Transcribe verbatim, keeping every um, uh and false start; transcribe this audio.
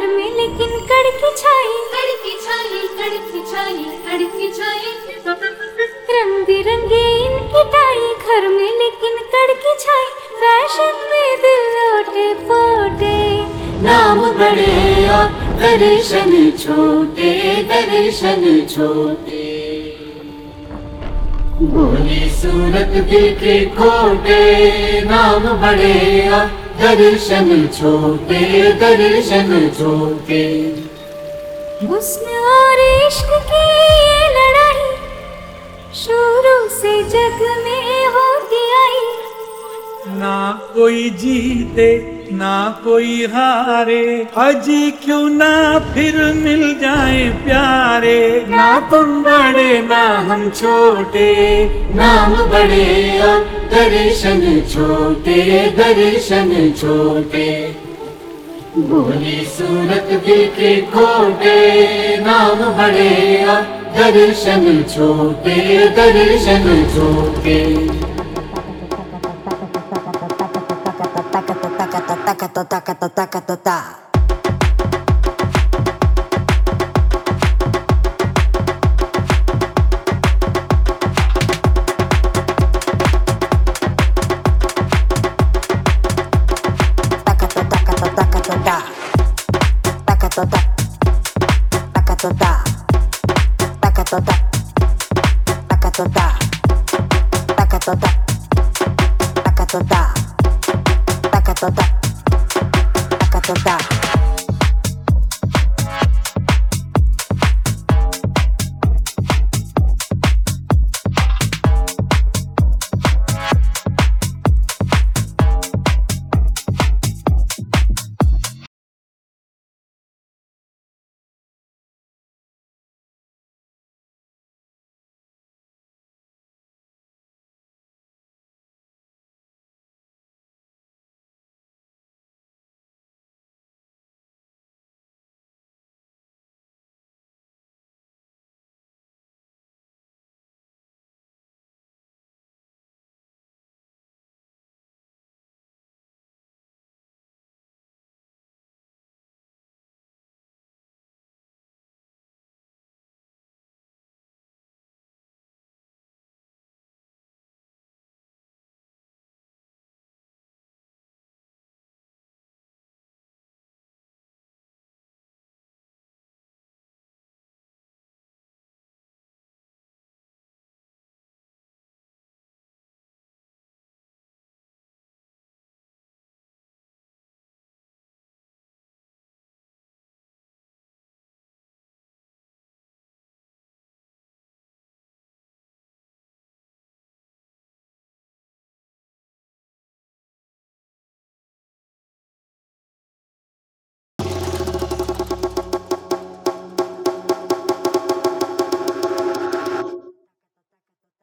घर में लेकिन कड़की छाई, कड़की छाई, कड़की छाई, कड़की छाई। रंग बिरंगे इनकी टाई, घर में लेकिन कड़की छाई। फैशन में दिल लोटे पोटे, नाम बड़े और दर्शन छोटे, दर्शन छोटे। भोली सूरत दिखे खोटे, नाम बड़े और दर्शन छोटे, दर्शन छोटे। हुस्न और इश्क की ये लड़ाई शुरू से जग में होती आई। ना कोई जीते ना कोई हारे, अजी क्यों ना फिर मिल जाए प्यारे। ना तुम बड़े ना हम छोटे, नाम बड़े और दर्शन छोटे, दर्शन छोटे। भोली सूरत दिखे खोटे, नाम बड़े और दर्शन छोटे, दर्शन छोटे। Ta ta ta ta ta ta ta ta ta ta. Ta ta ta ta ta ta ta ta ta ta ta ta ta ta.